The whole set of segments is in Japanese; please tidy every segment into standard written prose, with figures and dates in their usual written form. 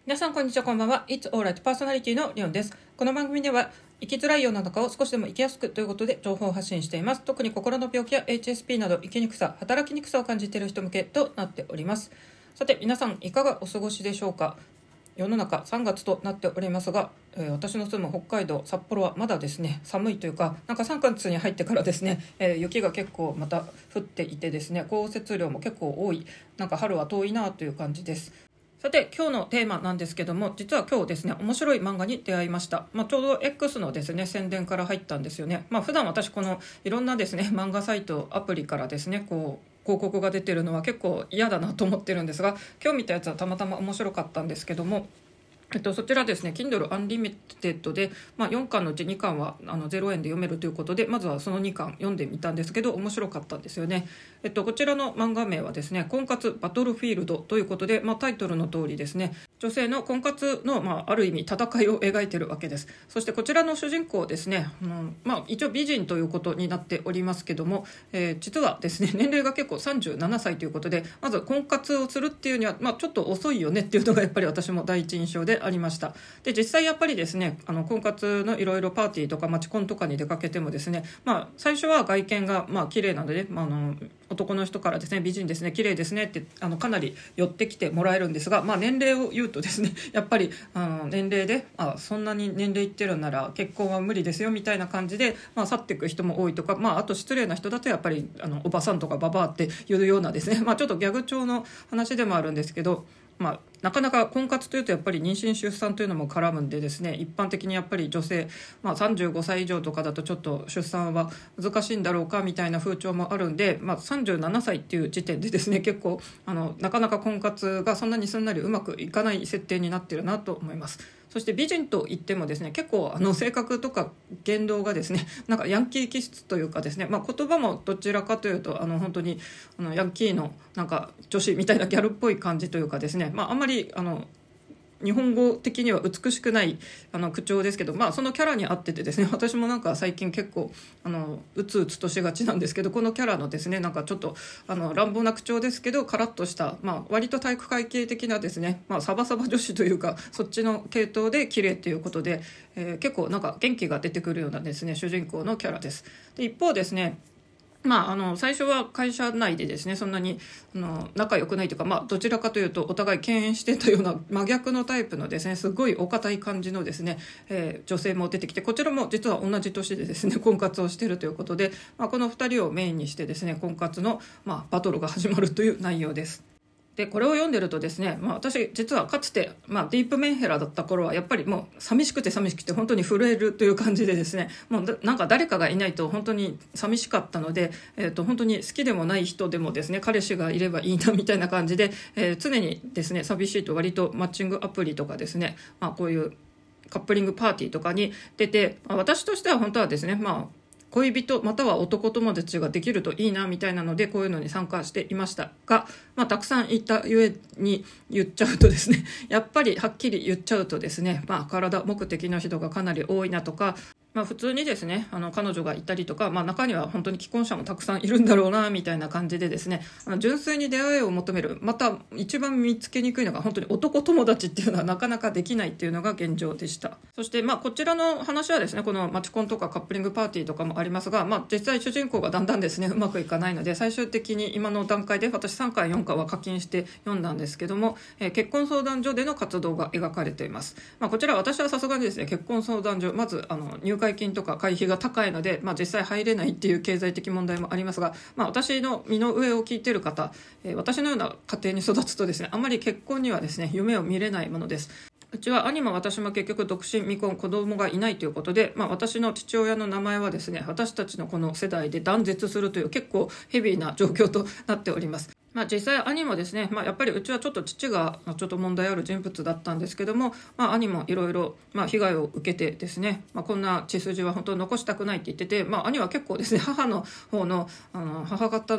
皆さんこんにちは、こんばんは。It's Alright パーソナリティのリオンです。この番組では生きづらい世の中を少しでも生きやすくということで情報を発信しています。特に心の病気や HSP など生きにくさ、働きにくさを感じている人向けとなっております。さて皆さんいかがお過ごしでしょうか。世の中3月となっておりますが、私の住む北海道札幌はまだですね寒いというか、なんか3月に入ってからですね、雪が結構また降っていてですね、降雪量も結構多い、なんか春は遠いなという感じです。さて今日のテーマなんですけども、実は今日ですね面白い漫画に出会いました。ちょうど X のですね宣伝から入ったんですよね。普段私このいろんなですね漫画サイトアプリからですねこう広告が出てるのは結構嫌だなと思ってるんですが、今日見たやつはたまたま面白かったんですけども、そちらですね Kindle Unlimited で、4巻のうち2巻は0円で読めるということで、まずはその2巻読んでみたんですけど面白かったんですよね。こちらの漫画名はですね婚活バトルフィールドということで、タイトルの通りですね女性の婚活の、ある意味戦いを描いているわけです。そしてこちらの主人公ですね、一応美人ということになっておりますけども、実はですね年齢が結構37歳ということで、まず婚活をするっていうには、ちょっと遅いよねっていうのがやっぱり私も第一印象でありました。で実際やっぱりですね婚活のいろいろパーティーとかマチコンとかに出かけてもですね、最初は外見が綺麗なので、男の人からですね美人ですね綺麗ですねってかなり寄ってきてもらえるんですが、年齢を言うとですねやっぱり年齢でそんなに年齢いってるなら結婚は無理ですよみたいな感じで、去っていく人も多いとか、あと失礼な人だとやっぱりおばさんとかババアっていうようなですね、ちょっとギャグ調の話でもあるんですけど、なかなか婚活というとやっぱり妊娠出産というのも絡むんでですね、一般的にやっぱり女性、35歳以上とかだとちょっと出産は難しいんだろうかみたいな風潮もあるんで、37歳っていう時点でですね結構なかなか婚活がそんなにすんなりうまくいかない設定になってるなと思います。そして美人といってもですね結構性格とか言動がですねなんかヤンキー気質というかですね、言葉もどちらかというと本当にヤンキーのなんか女子みたいなギャルっぽい感じというかですね、あんまり日本語的には美しくない口調ですけど、そのキャラに合っててですね、私もなんか最近結構うつうつとしがちなんですけど、このキャラのですねなんかちょっと乱暴な口調ですけどカラッとした、割と体育会系的なですね、サバサバ女子というかそっちの系統で綺麗ということで、結構なんか元気が出てくるようなですね主人公のキャラです。で一方ですね最初は会社内でですねそんなに仲良くないというか、どちらかというとお互い敬遠してたような真逆のタイプのですねすごいお堅い感じのですね、女性も出てきて、こちらも実は同じ年でですね婚活をしているということで、この2人をメインにしてですね婚活の、バトルが始まるという内容です。でこれを読んでるとですね、私実はかつて、ディープメンヘラだった頃はやっぱりもう寂しくて本当に震えるという感じでですね、もうなんか誰かがいないと本当に寂しかったので、本当に好きでもない人でもですね彼氏がいればいいなみたいな感じで、常にですね寂しいと割とマッチングアプリとかですね、こういうカップリングパーティーとかに出て、私としては本当はですね恋人または男友達ができるといいなみたいなのでこういうのに参加していましたが、たくさんいたゆえに言っちゃうとですねやっぱりはっきり言っちゃうとですね、体目的の人がかなり多いなとか、普通にですね彼女がいたりとか、中には本当に既婚者もたくさんいるんだろうなみたいな感じでですね純粋に出会いを求める、また一番見つけにくいのが本当に男友達っていうのはなかなかできないっていうのが現状でした。そしてこちらの話はですねこのマチコンとかカップリングパーティーとかもありますが、実際主人公がだんだんですねうまくいかないので、最終的に今の段階で私3巻4巻は課金して読んだんですけども、結婚相談所での活動が描かれています。こちら私はさすがにですね結婚相談所まず入会金とか会費が高いので、実際入れないっていう経済的問題もありますが、私の身の上を聞いている方、私のような家庭に育つとですねあまり結婚にはですね夢を見れないものです。うちは兄も私も結局独身未婚子供がいないということで、私の父親の名前はですね私たちのこの世代で断絶するという結構ヘビーな状況となっております。実際兄もですね、やっぱりうちはちょっと父がちょっと問題ある人物だったんですけども、兄もいろいろ被害を受けてですね、こんな血筋は本当に残したくないって言ってて、兄は結構ですね母の方の母方の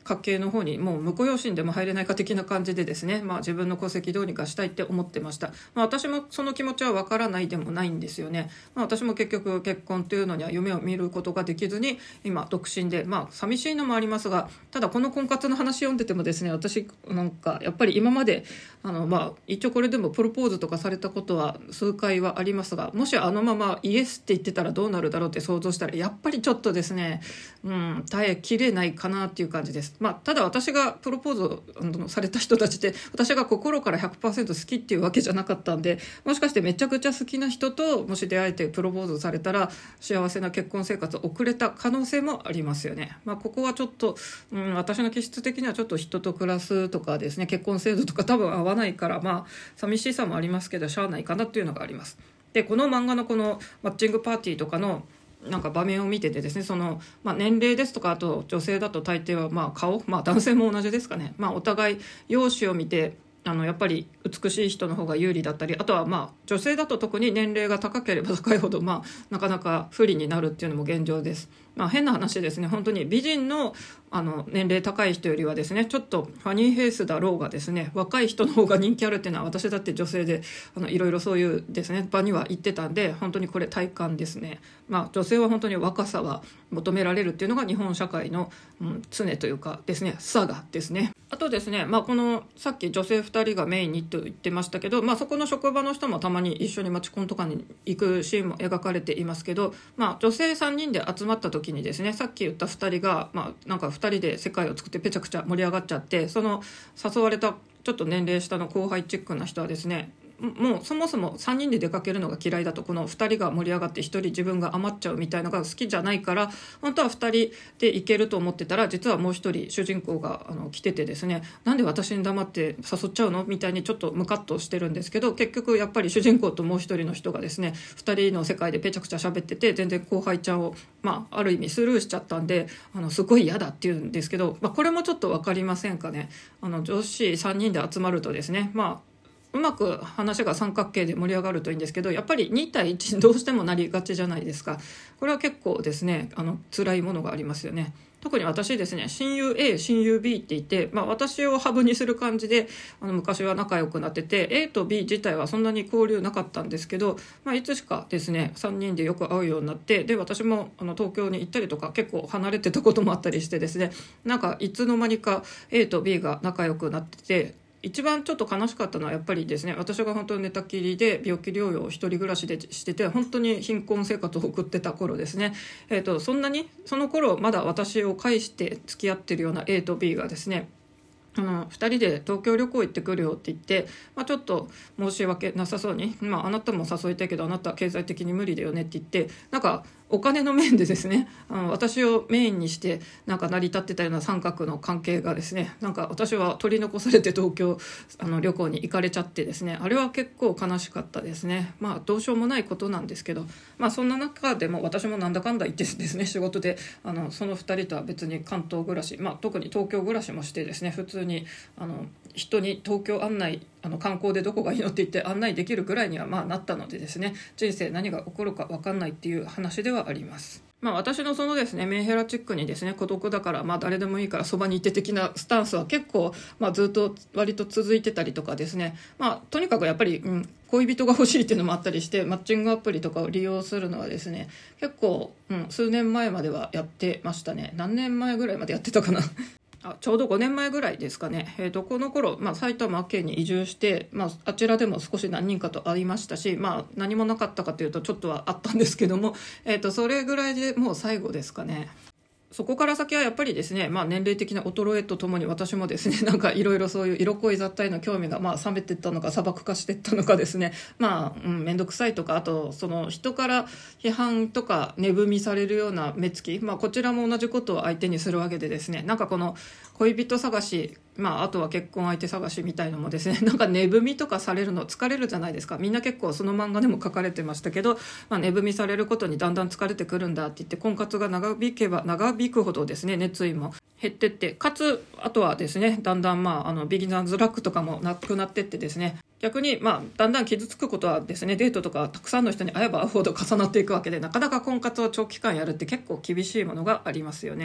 家系の方にもう婿養子でも入れないか的な感じでですね、自分の戸籍どうにかしたいって思ってました。私もその気持ちはわからないでもないんですよね。私も結局結婚というのには夢を見ることができずに今独身で、寂しいのもありますが、ただこの婚活の話読んでてもですね、私なんかやっぱり今まで一応これでもプロポーズとかされたことは数回はありますが、もしあのままイエスって言ってたらどうなるだろうって想像したら、やっぱりちょっとですね、耐えきれないかなっていう感じです。ただ私がプロポーズをされた人たちって私が心から 100% 好きっていうわけじゃなかったんで、もしかしてめちゃくちゃ好きな人ともし出会えてプロポーズされたら幸せな結婚生活を送れた可能性もありますよね。ここはちょっと、私の気質的にはちょっと人と暮らすとかですね、結婚制度とか多分合わないから、寂しさもありますけどしゃあないかなっていうのがあります。でこの漫画のこのマッチングパーティーとかのなんか場面を見ててですね、年齢ですとか、あと女性だと大抵は顔、男性も同じですかね、お互い容姿を見てやっぱり美しい人の方が有利だったり、あとは女性だと特に年齢が高ければ高いほどなかなか不利になるっていうのも現状です。変な話ですね、本当に美人の年齢高い人よりはですね、ちょっとファニーフェイスだろうがですね、若い人の方が人気あるっていうのは私だって女性でいろいろそういうですね場には行ってたんで、本当にこれ体感ですね。女性は本当に若さは求められるっていうのが日本社会の、常というかですね、差がですね。あとですね、このさっき女性2人がメインにと言ってましたけど、そこの職場の人もたまに一緒にマチコンとかに行くシーンも描かれていますけど、女性3人で集まった時にですね、さっき言った2人が、なんか2人で世界を作ってぺちゃくちゃ盛り上がっちゃって、その誘われたちょっと年齢下の後輩チックな人はですね、もうそもそも3人で出かけるのが嫌いだと、この2人が盛り上がって1人自分が余っちゃうみたいなのが好きじゃないから、本当は2人で行けると思ってたら、実はもう1人主人公が来ててですね、なんで私に黙って誘っちゃうのみたいにちょっとムカッとしてるんですけど、結局やっぱり主人公ともう1人の人がですね、2人の世界でぺちゃくちゃ喋ってて、全然後輩ちゃんをある意味スルーしちゃったんで、すごい嫌だって言うんですけど、これもちょっと分かりませんかね。女子3人で集まるとですね、うまく話が三角形で盛り上がるといいんですけど、やっぱり2対1にどうしてもなりがちじゃないですか。これは結構ですね辛いものがありますよね。特に私ですね、親友 A 親友 B って言って、私をハブにする感じで昔は仲良くなってて、 A と B 自体はそんなに交流なかったんですけど、いつしかですね3人でよく会うようになって、で私も東京に行ったりとか結構離れてたこともあったりしてですね、なんかいつの間にか A と B が仲良くなってて、一番ちょっと悲しかったのはやっぱりですね、私が本当に寝たきりで病気療養を一人暮らしでしてて、本当に貧困生活を送ってた頃ですね、そんなにその頃まだ私を介して付き合ってるような A と B がですね、2人で東京旅行行ってくるよって言って、ちょっと申し訳なさそうに、あなたも誘いたいけどあなたは経済的に無理だよねって言って、なんかお金の面でですね、私をメインにしてなんか成り立ってたような三角の関係がですね、なんか私は取り残されて東京旅行に行かれちゃってですね、あれは結構悲しかったですね。どうしようもないことなんですけど、そんな中でも私もなんだかんだ言ってですね、仕事でその2人とは別に関東暮らし、特に東京暮らしもしてですね、普通に人に東京案内観光でどこがいいのって言って案内できるぐらいにはなったのでですね、人生何が起こるか分かんないっていう話ではあります。私のそのですねメンヘラチックにですね、孤独だから誰でもいいからそばにいて的なスタンスは結構ずっと割と続いてたりとかですね、とにかくやっぱり、恋人が欲しいっていうのもあったりして、マッチングアプリとかを利用するのはですね、結構、数年前まではやってましたね。何年前ぐらいまでやってたかなちょうど5年前ぐらいですかね。この頃、埼玉県に移住して、あちらでも少し何人かと会いましたし、何もなかったかというとちょっとはあったんですけども、それぐらいでもう最後ですかね。そこから先はやっぱりですね、年齢的な衰えとともに私もですね、なんかいろいろそういう色恋雑多への興味が冷めていったのか砂漠化していったのかですね、めんどくさいとか、あとその人から批判とか値踏みされるような目つき、こちらも同じことを相手にするわけでですね、なんかこの恋人探し、あとは結婚相手探しみたいのもですね、なんか値踏みとかされるの疲れるじゃないですか。みんな結構その漫画でも書かれてましたけど、値踏みされることにだんだん疲れてくるんだって言って、婚活が長引けば長引くほどですね、熱意も減ってって、かつあとはですね、だんだんビギナーズラックとかもなくなってってですね、逆にだんだん傷つくことはですね、デートとかたくさんの人に会えば会うほど重なっていくわけで、なかなか婚活を長期間やるって結構厳しいものがありますよね。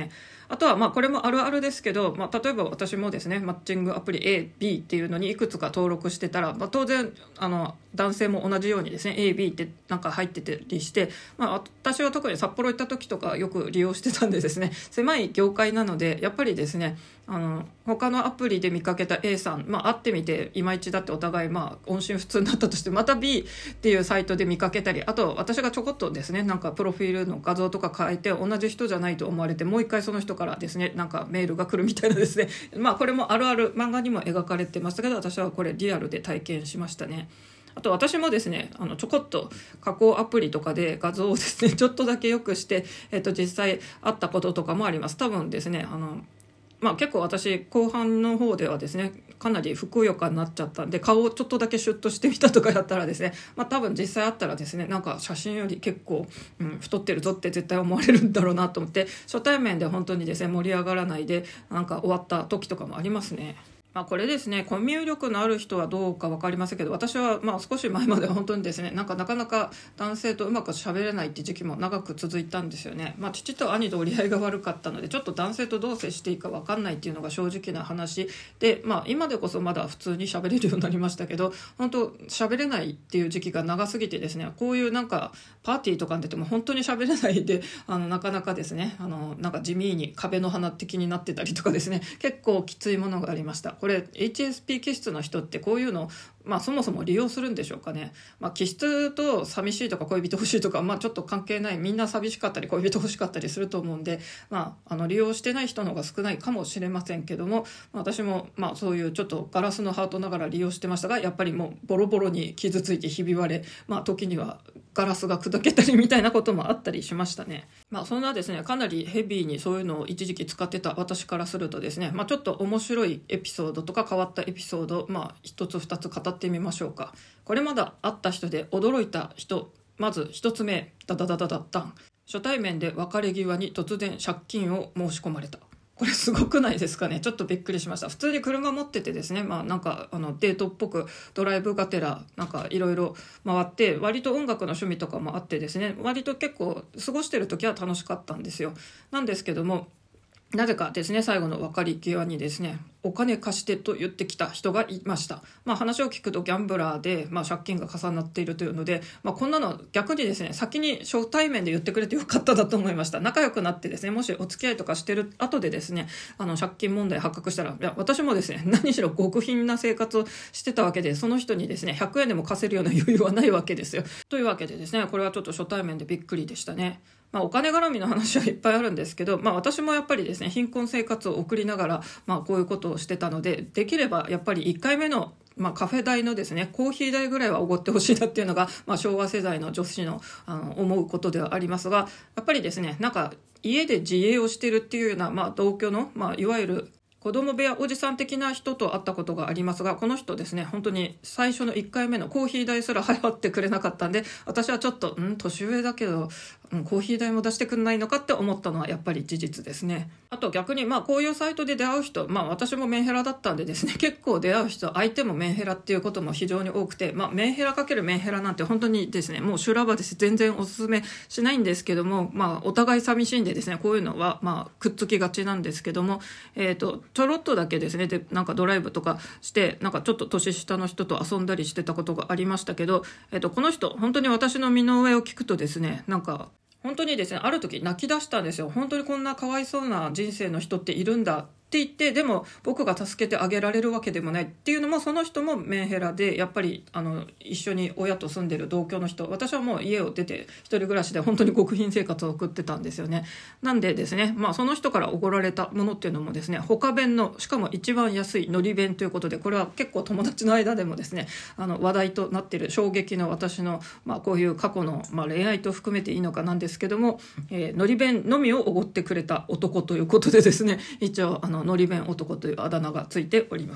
あとはこれもあるあるですけど、例えば私もですねマッチングアプリ A、B っていうのにいくつか登録してたら、当然男性も同じようにですね A、B ってなんか入ってたりして、私は特に札幌行った時とかよく利用してたんでですね、狭い業界なのでやっぱりですね他のアプリで見かけた A さん、会ってみていまいちだってお互い音信不通になったとして、また B っていうサイトで見かけたり、あと私がちょこっとですねなんかプロフィールの画像とか変えて同じ人じゃないと思われて、もう一回その人からですねなんかメールが来るみたいなですねこれもあるある漫画にも描かれてましたけど、私はこれリアルで体験しましたね。あと私もですねちょこっと加工アプリとかで画像をですねちょっとだけ良くして、実際あったこととかもあります。多分ですね結構私後半の方ではですねかなりふくよかになっちゃったんで、顔をちょっとだけシュッとしてみたとかやったらですね、多分実際あったらですねなんか写真より結構、太ってるぞって絶対思われるんだろうなと思って、初対面で本当にですね盛り上がらないでなんか終わった時とかもありますね。これですねコミュ力のある人はどうか分かりませんけど、私は少し前までは本当にですねなかなか男性とうまく喋れないって時期も長く続いたんですよね。父と兄と折り合いが悪かったのでちょっと男性とどう接していいか分かんないっていうのが正直な話で、今でこそまだ普通に喋れるようになりましたけど、本当喋れないっていう時期が長すぎてですね、こういうなんかパーティーとかに出ても本当に喋れないでなかなかですねなんか地味に壁の花的になってたりとかですね、結構きついものがありました。これ HSP 気質の人ってこういうのそもそも利用するんでしょうかね。気質と寂しいとか恋人欲しいとかちょっと関係ない、みんな寂しかったり恋人欲しかったりすると思うんで、利用してない人の方が少ないかもしれませんけども、私もそういうちょっとガラスのハートながら利用してましたが、やっぱりもうボロボロに傷ついてひび割れ、時にはガラスが砕けたりみたいなこともあったりしましたね。そんなですねかなりヘビーにそういうのを一時期使ってた私からするとですね、ちょっと面白いエピソードとか変わったエピソード一つ二つ語ってみましょうか。これまだ会った人で驚いた人、まず一つ目、ダダダダダダン。初対面で別れ際に突然借金を申し込まれた。これすごくないですかね。ちょっとびっくりしました。普通に車持っててですね、なんかデートっぽくドライブがてらなんかいろいろ回って、割と音楽の趣味とかもあってですね、割と結構過ごしてる時は楽しかったんですよ。なんですけども、なぜかですね最後の別れ際にですねお金貸してと言ってきた人がいました。話を聞くとギャンブラーで、借金が重なっているというので、こんなの逆にですね先に初対面で言ってくれてよかっただと思いました。仲良くなってですね、もしお付き合いとかしてる後でですね借金問題発覚したら、いや私もですね何しろ極貧な生活をしてたわけで、その人にですね100円でも貸せるような余裕はないわけですよ。というわけでですねこれはちょっと初対面でびっくりでしたね。お金絡みの話はいっぱいあるんですけど、私もやっぱりですね貧困生活を送りながら、こういうことをしてたので、できればやっぱり1回目のカフェ代のですねコーヒー代ぐらいはおごってほしいなっていうのが、昭和世代の女子の思うことではありますが、やっぱりですねなんか家で自営をしてるっていうような、同居の、いわゆる子供部屋おじさん的な人と会ったことがありますが、この人ですね本当に最初の1回目のコーヒー代すら払ってくれなかったんで、私はちょっと年上だけどコーヒー代も出してくんないのかって思ったのはやっぱり事実ですね。あと逆にこういうサイトで出会う人、私もメンヘラだったんでですね結構出会う人、相手もメンヘラっていうことも非常に多くて、メンヘラかけるメンヘラなんて本当にですねもう修羅場です。全然おすすめしないんですけども、お互い寂しいんでですねこういうのはくっつきがちなんですけども、ちょろっとだけですねでなんかドライブとかしてなんかちょっと年下の人と遊んだりしてたことがありましたけど、この人本当に私の身の上を聞くとですねなんか本当にですねある時泣き出したんですよ。本当にこんなかわいそうな人生の人っているんだって言って、でも僕が助けてあげられるわけでもないっていうのも、その人もメンヘラで、やっぱり一緒に親と住んでる同居の人、私はもう家を出て一人暮らしで本当に極貧生活を送ってたんですよね。なんでですねその人からおごられたものっていうのもですね他弁の、しかも一番安いのり弁ということで、これは結構友達の間でもですね話題となっている衝撃の私の、こういう過去の、恋愛と含めていいのかなんですけども、のり弁のみをおごってくれた男ということでですね、一応のり弁男というあだ名がついております。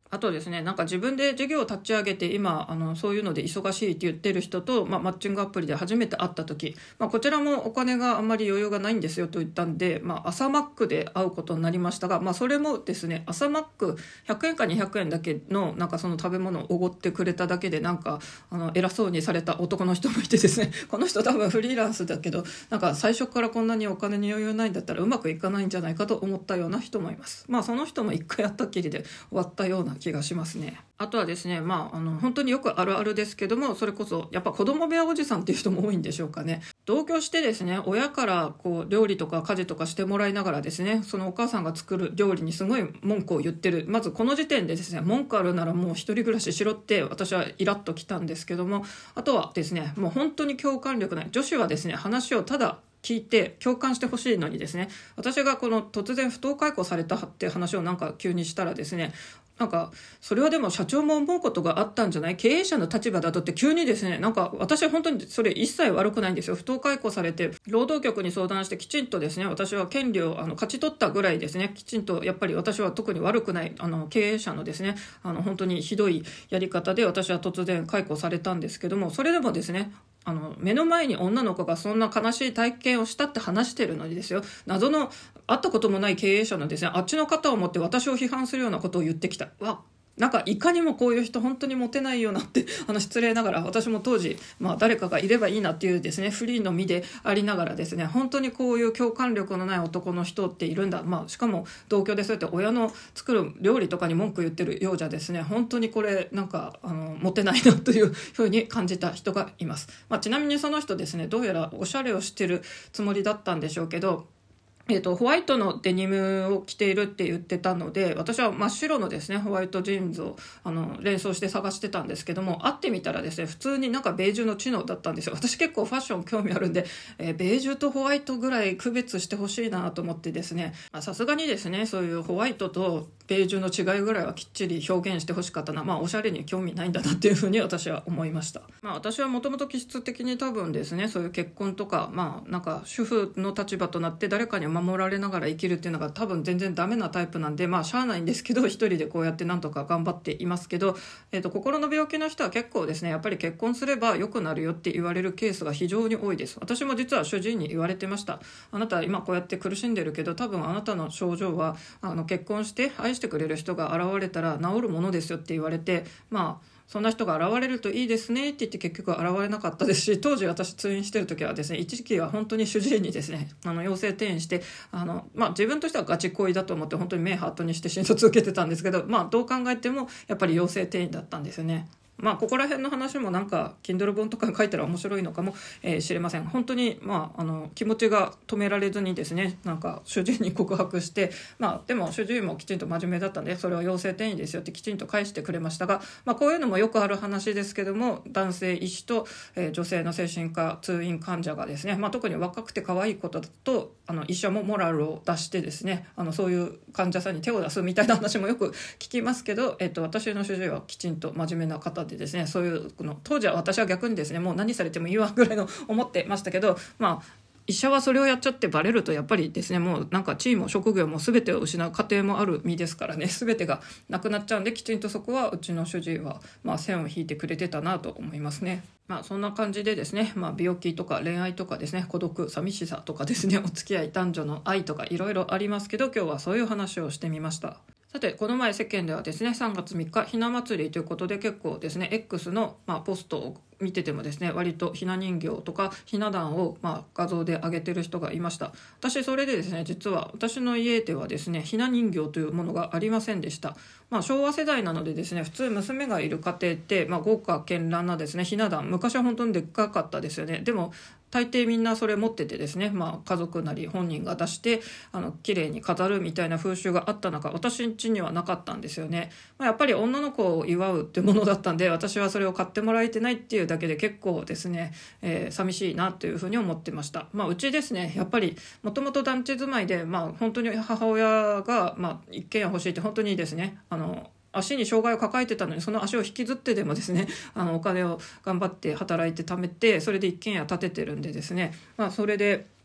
あとですね、なんか自分で事業を立ち上げて今そういうので忙しいって言ってる人と、マッチングアプリで初めて会った時、こちらもお金があんまり余裕がないんですよと言ったんで、朝マックで会うことになりましたが、それもですね、朝マック100円か200円だけのなんかその食べ物をおごってくれただけでなんか偉そうにされた男の人もいてですね、この人多分フリーランスだけどなんか最初からこんなにお金に余裕ないんだったらうまくいかないんじゃないかと思ったような人もいます。その人も一回やったっきりで終わったような気がしますね。あとはですね、本当によくあるあるですけども、それこそやっぱ子供部屋おじさんっていう人も多いんでしょうかね。同居してですね、親からこう料理とか家事とかしてもらいながらですね、そのお母さんが作る料理にすごい文句を言ってる。まずこの時点でですね、文句あるならもう一人暮らししろって私はイラッときたんですけども、あとはですね、もう本当に共感力ない。女子はですね、話をただ聞いて共感してほしいのにですね、私がこの突然不当解雇されたって話をなんか急にしたらですね、なんかそれはでも社長も思うことがあったんじゃない、経営者の立場だとって急にですね、なんか私は本当にそれ一切悪くないんですよ。不当解雇されて労働局に相談してきちんとですね、私は権利を勝ち取ったぐらいですね、きちんとやっぱり私は特に悪くない経営者のですね、本当にひどいやり方で私は突然解雇されたんですけども、それでもですね、目の前に女の子がそんな悲しい体験をしたって話してるのにですよ、謎の会ったこともない経営者のですね、あっちの方を持って私を批判するようなことを言ってきた。なんかいかにもこういう人本当にモテないよなって失礼ながら私も当時、誰かがいればいいなっていうですね、フリーの身でありながらですね、本当にこういう共感力のない男の人っているんだ、しかも同居でそうやって親の作る料理とかに文句言ってるようじゃですね、本当にこれなんかモテないなというふうに感じた人がいます。ちなみにその人ですね、どうやらおしゃれをしてるつもりだったんでしょうけど、ホワイトのデニムを着ているって言ってたので、私は真っ白のですねホワイトジーンズを連想して探してたんですけども、会ってみたらですね、普通になんかベージュのチノだったんですよ。私結構ファッション興味あるんで、ベージュとホワイトぐらい区別してほしいなと思ってですね、さすがにですね、そういうホワイトとベージュの違いぐらいはきっちり表現してほしかったな。おしゃれに興味ないんだなっていうふうに私は思いました。私はもともと気質的に多分ですね、そういう結婚とかなんか主婦の立場となって誰かに守られながら生きるっていうのが多分全然ダメなタイプなんで、しゃあないんですけど、一人でこうやってなんとか頑張っていますけど、心の病気の人は結構ですね、やっぱり結婚すれば良くなるよって言われるケースが非常に多いです。私も実は主治医に言われてました。あなた今こうやって苦しんでるけど、多分あなたの症状は結婚して愛してくれる人が現れたら治るものですよって言われて、そんな人が現れるといいですねって言って結局現れなかったですし、当時私通院してる時はですね、一時期は本当に主治医にですね陽性転院して自分としてはガチ恋だと思って本当に目ハートにして診察受けてたんですけど、どう考えてもやっぱり陽性転院だったんですよね。ここら辺の話もなんか Kindle 本とかに書いたら面白いのかもしれません。本当に気持ちが止められずにですね、なんか主治医に告白して、でも主治医もきちんと真面目だったんで、それは陽性転院ですよってきちんと返してくれましたが、こういうのもよくある話ですけども、男性医師と、女性の精神科通院患者がですね、特に若くて可愛いことだと医者もモラルを出してですね、そういう患者さんに手を出すみたいな話もよく聞きますけど、私の主治医はきちんと真面目な方でですね、そういう当時は私は逆にですね、もう何されてもいいわぐらいの思ってましたけど、医者はそれをやっちゃってバレるとやっぱりですね、もうなんか地位も職業も全てを失う家庭もある身ですからね、全てがなくなっちゃうんで、きちんとそこはうちの主治医は線を引いてくれてたなと思いますね。そんな感じでですね、病気とか恋愛とかですね、孤独寂しさとかですね、お付き合い男女の愛とかいろいろありますけど、今日はそういう話をしてみました。さて、この前世間ではですね、3月3日ひな祭りということで、結構ですね X のポストを見ててもですね、割とひな人形とかひな壇を画像で上げてる人がいました。私それでですね、実は私の家ではですね、ひな人形というものがありませんでした。昭和世代なのでですね、普通娘がいる家庭って、豪華絢爛なですねひな壇、昔は本当にでっかかったですよね。でも大抵みんなそれ持っててですね、家族なり本人が出して綺麗に飾るみたいな風習があった中、私ん家にはなかったんですよね。やっぱり女の子を祝うってものだったんで、私はそれを買ってもらえてないっていうだけで結構ですね、寂しいなというふうに思ってました。うちですね、やっぱりもともと団地住まいで、本当に母親が、一軒家欲しいって本当にですね、足に障害を抱えてたのに、その足を引きずってでもですね、お金を頑張って働いて貯めて、それで一軒家建ててるんでですね、それで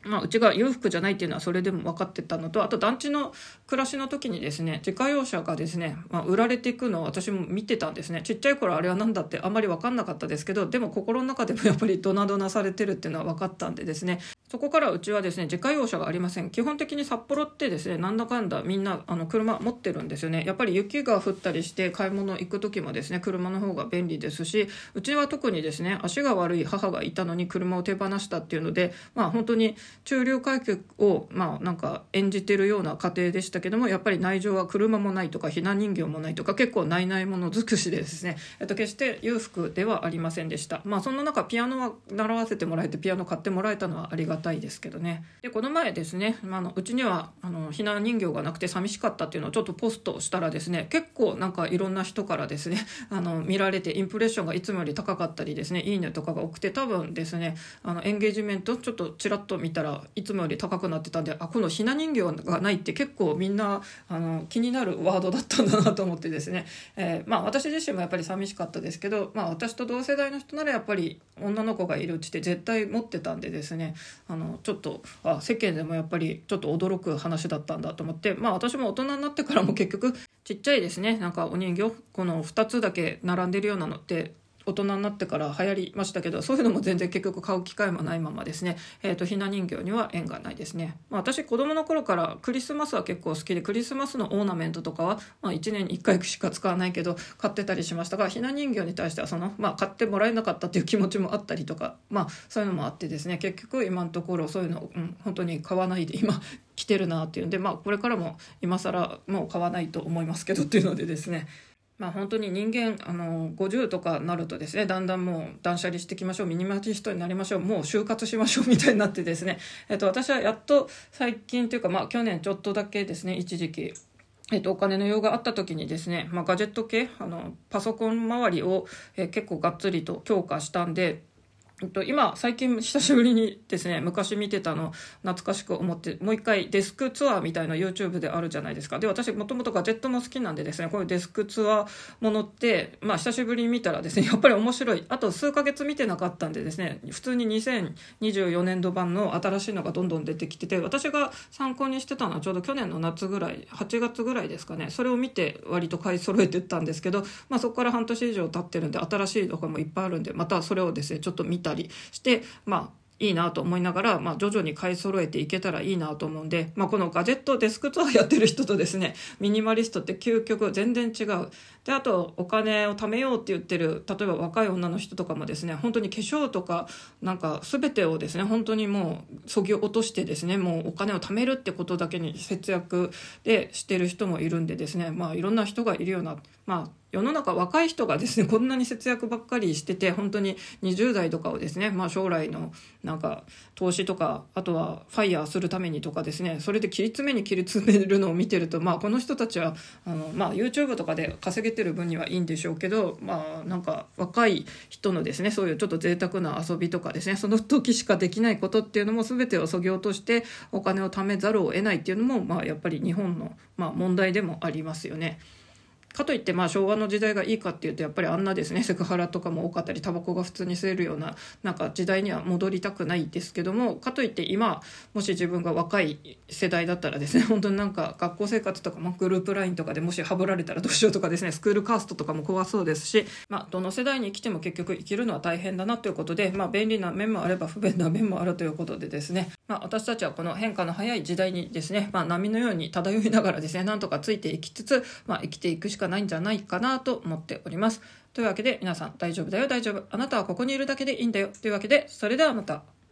うちが裕福じゃないっていうのはそれでも分かってたのと、あと団地の暮らしの時にですね、自家用車がですね、売られていくのを私も見てたんですね。ちっちゃい頃あれは何だってあんまり分かんなかったですけど、でも心の中でもやっぱりドナドナされてるっていうのは分かったんでですね、そこからうちはですね、自家用車がありません。基本的に札幌ってですね、なんだかんだみんな車持ってるんですよね。やっぱり雪が降ったりして買い物行く時もですね、車の方が便利ですし、うちは特にですね、足が悪い母がいたのに車を手放したっていうので、本当に中流階級をなんか演じてるような家庭でしたけども、やっぱり内情は車もないとかひな人形もないとか、結構ないないもの尽くしでですね、決して裕福ではありませんでした。そんな中ピアノは習わせてもらえて、ピアノ買ってもらえたのはありがたいですけどね。でこの前ですね、うちにはひな人形がなくて寂しかったっていうのをちょっとポストしたらですね、結構なんかいろんな人からですね見られて、インプレッションがいつもより高かったりですね、いいねとかが多くて、多分ですねエンゲージメントちょっとちらっと見たらいつもより高くなってたんで、このひな人形がないって結構みんな気になるワードだったんだなと思ってですね、私自身もやっぱり寂しかったですけど、私と同世代の人ならやっぱり女の子がいるうちって絶対持ってたんでですね、ちょっと世間でもやっぱりちょっと驚く話だったんだと思って、私も大人になってからも結局ちっちゃいですね、なんかお人形この2つだけ並んでるようなのって大人になってから流行りましたけど、そういうのも全然結局買う機会もないままですね、ひな人形には縁がないですね。私子供の頃からクリスマスは結構好きで、クリスマスのオーナメントとかは、1年に1回しか使わないけど買ってたりしましたが、ひな人形に対しては買ってもらえなかったっていう気持ちもあったりとか、そういうのもあってですね、結局今のところそういうの、本当に買わないで今来てるなっていうんで、これからも今更もう買わないと思いますけどっていうのでですね、本当に人間50とかなるとですね、だんだんもう断捨離していきましょう、ミニマリストになりましょう、もう就活しましょうみたいになってですね、私はやっと最近というか、去年ちょっとだけですね、一時期お金の用があった時にですね、ガジェット系パソコン周りを、結構がっつりと強化したんで、今最近久しぶりにですね、昔見てたの懐かしく思って、もう一回デスクツアーみたいな YouTube であるじゃないですか。で私もともとガジェットも好きなんでですね、こういうデスクツアーものって久しぶりに見たらですね、やっぱり面白い。あと数ヶ月見てなかったんでですね、普通に2024年度版の新しいのがどんどん出てきてて、私が参考にしてたのはちょうど去年の夏ぐらい、8月ぐらいですかね。それを見て割と買い揃えてったんですけど、そこから半年以上経ってるんで、新しいとかもいっぱいあるんで、またそれをですねちょっと見たりしていいなと思いながら、徐々に買い揃えていけたらいいなと思うんで、このガジェットデスクツアーやってる人とですね、ミニマリストって究極全然違う。であとお金を貯めようって言ってる、例えば若い女の人とかもですね、本当に化粧とかなんか全てをですね、本当にもうそぎ落としてですね、もうお金を貯めるってことだけに節約でしてる人もいるんでですね、いろんな人がいるような、世の中若い人がですねこんなに節約ばっかりしてて、本当に20代とかをですね、将来のなんか投資とか、あとはファイヤーするためにとかですね、それで切り詰めるのを見てると、この人たちはYouTube とかで稼げてる分にはいいんでしょうけど、なんか若い人のですね、そういうちょっと贅沢な遊びとかですね、その時しかできないことっていうのも全てを削ぎ落としてお金を貯めざるを得ないっていうのも、やっぱり日本の問題でもありますよね。かといって昭和の時代がいいかっていうと、やっぱりあんなですねセクハラとかも多かったり、タバコが普通に吸えるようななんか時代には戻りたくないですけども、かといって今もし自分が若い世代だったらですね、本当になんか学校生活とかグループラインとかでもしハブられたらどうしようとかですね、スクールカーストとかも怖そうですし、どの世代に生きても結局生きるのは大変だなということで、便利な面もあれば不便な面もあるということでですね、私たちはこの変化の早い時代にですね、波のように漂いながらですね、なんとかついていきつつ、生きていくしかないんじゃないかなと思っております。というわけで皆さん、大丈夫だよ大丈夫、あなたはここにいるだけでいいんだよというわけで、それではまた。